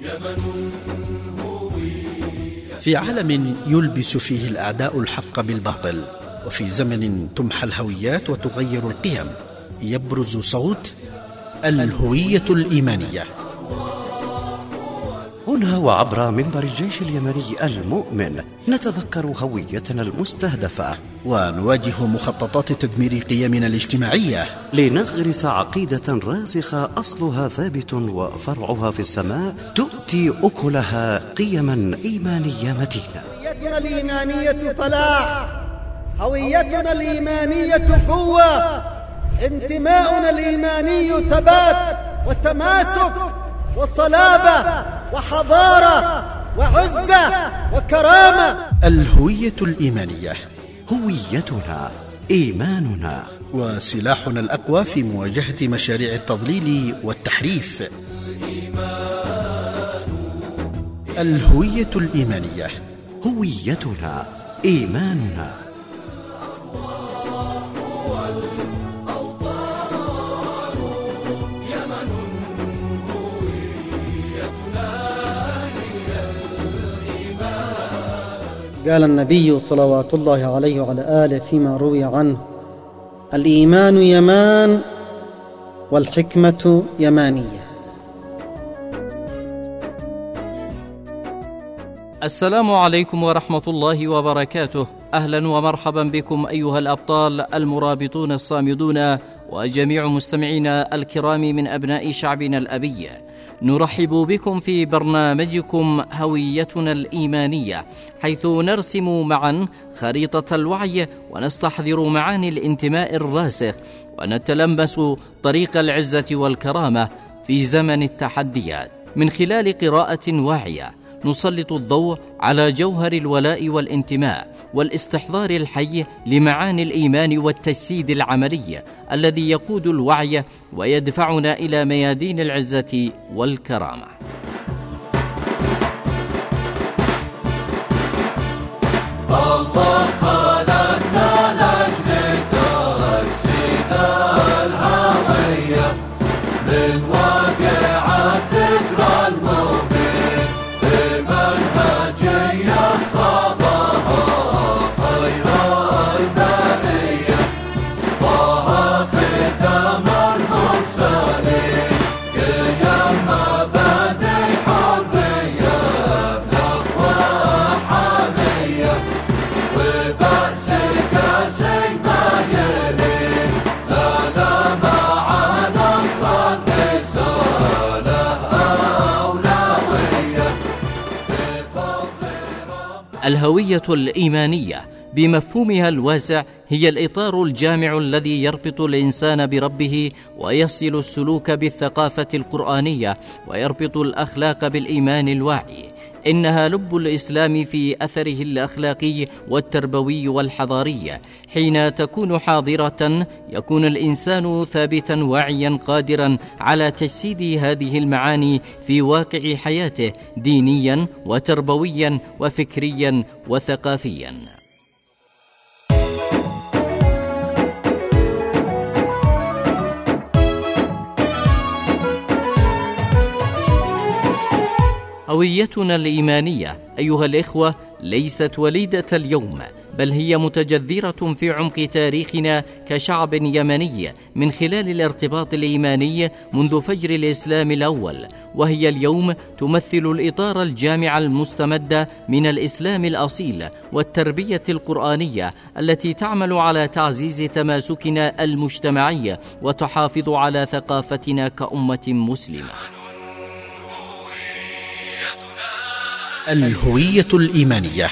في عالم يلبس فيه الأعداء الحق بالباطل، وفي زمن تمحى الهويات وتغير القيم، يبرز صوت الهوية الإيمانية. هنا وعبر منبر الجيش اليمني المؤمن نتذكر هويتنا المستهدفة، ونواجه مخططات تدمير قيمنا الاجتماعية، لنغرس عقيدة راسخة أصلها ثابت وفرعها في السماء، تؤتي أكلها قيما إيمانية متينة. هويتنا الإيمانية فلاح، هويتنا الإيمانية قوة، انتماؤنا الإيماني ثبات وتماسك وصلابة وحضارة وعزة وكرامة. الهوية الإيمانية هويتنا إيماننا، وسلاحنا الأقوى في مواجهة مشاريع التضليل والتحريف. الهوية الإيمانية هويتنا إيماننا. قال النبي صلوات الله عليه وعلى آله فيما روي عنه: الإيمان يمان والحكمة يمانية. السلام عليكم ورحمة الله وبركاته. أهلا ومرحبا بكم أيها الأبطال المرابطون الصامدون وجميع مستمعينا الكرام من أبناء شعبنا الأبي. نرحب بكم في برنامجكم هويتنا الإيمانية، حيث نرسم معا خريطة الوعي ونستحضر معاني الانتماء الراسخ، ونتلمس طريق العزة والكرامة في زمن التحديات. من خلال قراءة واعية نسلط الضوء على جوهر الولاء والانتماء والاستحضار الحي لمعاني الإيمان والتجسيد العملي الذي يقود الوعي ويدفعنا إلى ميادين العزة والكرامة. الله خلقنا لأجل تجسيد الهوية من واقع الذكرى المبين بمنهجية صداها خير البرية، طه ختام المرسلين قيم مبادئ حرية نخوة حمية وبأس كاسي ما يلين لنا مع نصر الرسالة أولوية بفضل رب. الهوية الإيمانية بمفهومها الواسع هي الإطار الجامع الذي يربط الإنسان بربه ويصل السلوك بالثقافة القرآنية ويربط الأخلاق بالإيمان الواعي. إنها لب الإسلام في أثره الأخلاقي والتربوي والحضاري. حين تكون حاضرة يكون الإنسان ثابتا واعيا قادرا على تجسيد هذه المعاني في واقع حياته دينيا وتربويا وفكريا وثقافيا. هويتنا الإيمانية أيها الإخوة ليست وليدة اليوم، بل هي متجذرة في عمق تاريخنا كشعب يمني من خلال الارتباط الإيماني منذ فجر الإسلام الأول، وهي اليوم تمثل الإطار الجامع المستمد من الإسلام الأصيل والتربية القرآنية التي تعمل على تعزيز تماسكنا المجتمعي وتحافظ على ثقافتنا كأمة مسلمة. الهوية الإيمانية.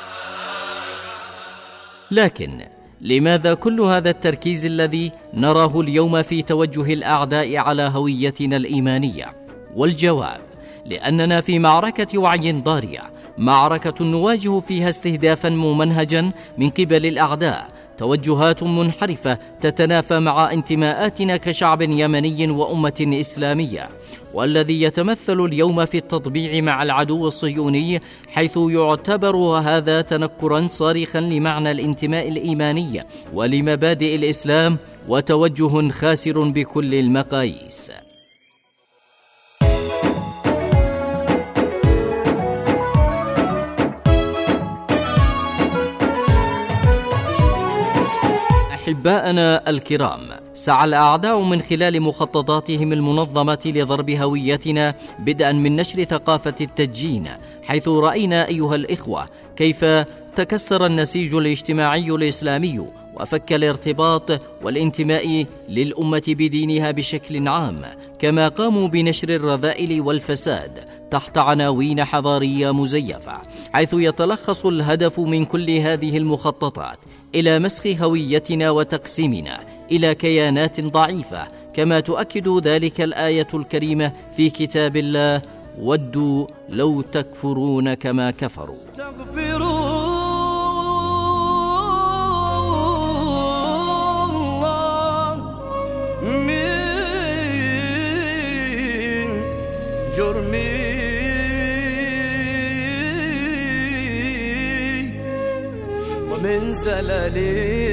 لكن لماذا كل هذا التركيز الذي نراه اليوم في توجه الأعداء على هويتنا الإيمانية؟ والجواب: لأننا في معركة وعي ضارية، معركة نواجه فيها استهدافا ممنهجا من قبل الأعداء، توجهات منحرفة تتنافى مع انتماءاتنا كشعب يمني وأمة إسلامية، والذي يتمثل اليوم في التطبيع مع العدو الصهيوني، حيث يعتبر هذا تنكرا صارخا لمعنى الانتماء الإيماني ولمبادئ الإسلام، وتوجه خاسر بكل المقاييس. أحباءنا الكرام، سعى الأعداء من خلال مخططاتهم المنظمة لضرب هويتنا بدءا من نشر ثقافة التدجين، حيث رأينا أيها الإخوة كيف تكسر النسيج الاجتماعي الإسلامي وفك الارتباط والانتماء للأمة بدينها بشكل عام، كما قاموا بنشر الرذائل والفساد تحت عناوين حضارية مزيفة، حيث يتلخص الهدف من كل هذه المخططات إلى مسخ هويتنا وتقسيمنا إلى كيانات ضعيفة، كما تؤكد ذلك الآية الكريمة في كتاب الله: ودوا لو تكفرون كما كفروا. جرمي ومن زللي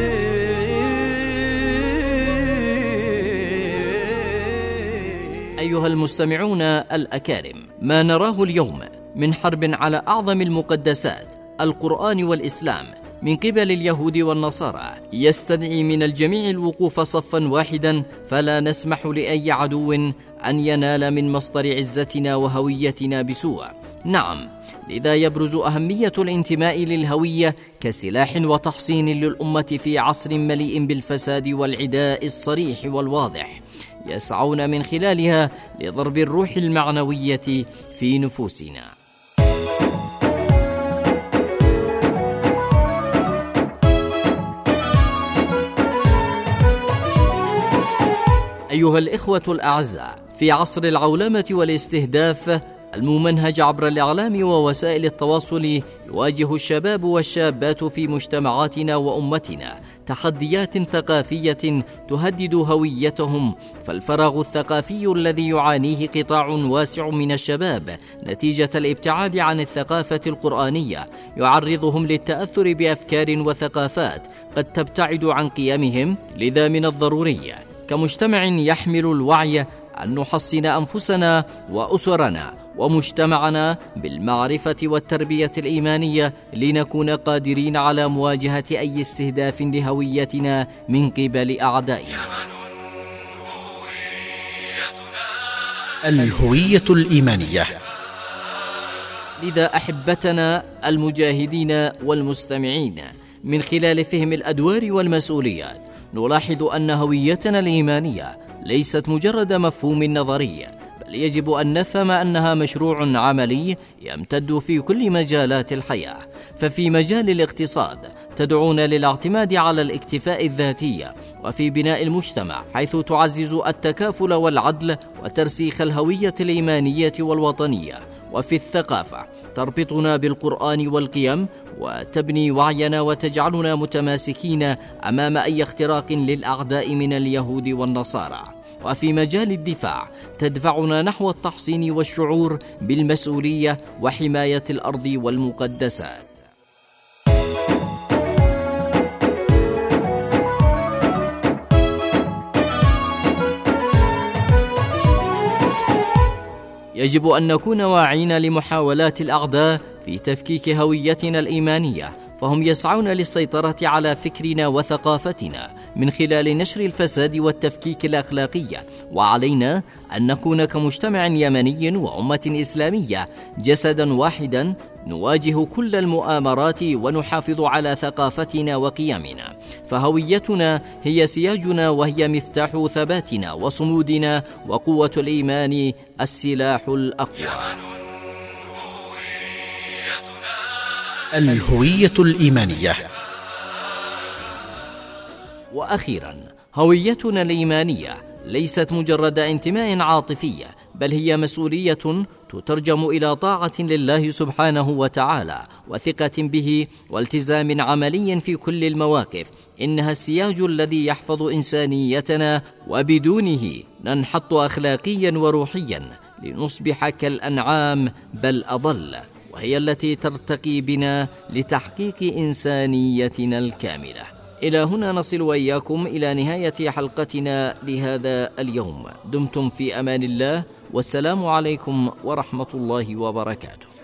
أيها المستمعون الأكارم، ما نراه اليوم من حرب على أعظم المقدسات القرآن والإسلام من قبل اليهود والنصارى يستدعي من الجميع الوقوف صفا واحدا، فلا نسمح لأي عدو أن ينال من مصدر عزتنا وهويتنا بسوء. نعم، لذا يبرز أهمية الانتماء للهوية كسلاح وتحصين للأمة في عصر مليء بالفساد والعداء الصريح والواضح، يسعون من خلالها لضرب الروح المعنوية في نفوسنا. أيها الإخوة الأعزاء، في عصر العولمة والاستهداف الممنهج عبر الإعلام ووسائل التواصل، يواجه الشباب والشابات في مجتمعاتنا وأمتنا تحديات ثقافية تهدد هويتهم، فالفراغ الثقافي الذي يعانيه قطاع واسع من الشباب نتيجة الابتعاد عن الثقافة القرآنية يعرضهم للتأثر بأفكار وثقافات قد تبتعد عن قيمهم. لذا من الضروري كمجتمع يحمل الوعي أن نحصن أنفسنا وأسرنا ومجتمعنا بالمعرفة والتربية الإيمانية لنكون قادرين على مواجهة أي استهداف لهويتنا من قبل أعدائنا. الهوية الإيمانية. لذا أحبتنا المجاهدين والمستمعين، من خلال فهم الأدوار والمسؤوليات نلاحظ أن هويتنا الإيمانية ليست مجرد مفهوم نظري، بل يجب أن نفهم أنها مشروع عملي يمتد في كل مجالات الحياة. ففي مجال الاقتصاد تدعونا للاعتماد على الاكتفاء الذاتي، وفي بناء المجتمع حيث تعزز التكافل والعدل وترسيخ الهوية الإيمانية والوطنية. وفي الثقافة تربطنا بالقرآن والقيم وتبني وعينا وتجعلنا متماسكين أمام أي اختراق للأعداء من اليهود والنصارى. وفي مجال الدفاع تدفعنا نحو التحصين والشعور بالمسؤولية وحماية الأرض والمقدسات. يجب أن نكون واعين لمحاولات الأعداء في تفكيك هويتنا الإيمانية، فهم يسعون للسيطرة على فكرنا وثقافتنا من خلال نشر الفساد والتفكيك الأخلاقي. وعلينا أن نكون كمجتمع يمني وأمة إسلامية جسدا واحدا نواجه كل المؤامرات ونحافظ على ثقافتنا وقيمنا، فهويتنا هي سياجنا وهي مفتاح ثباتنا وصمودنا، وقوة الإيمان السلاح الأقوى. الهوية الإيمانية. وأخيرا، هويتنا الإيمانية ليست مجرد انتماء عاطفي، بل هي مسؤولية تترجم إلى طاعة لله سبحانه وتعالى وثقة به والتزام عملي في كل المواقف. إنها السياج الذي يحفظ إنسانيتنا، وبدونه ننحط أخلاقيا وروحيا لنصبح كالأنعام بل أضل، وهي التي ترتقي بنا لتحقيق إنسانيتنا الكاملة. إلى هنا نصل وإياكم إلى نهاية حلقتنا لهذا اليوم. دمتم في أمان الله، والسلام عليكم ورحمة الله وبركاته.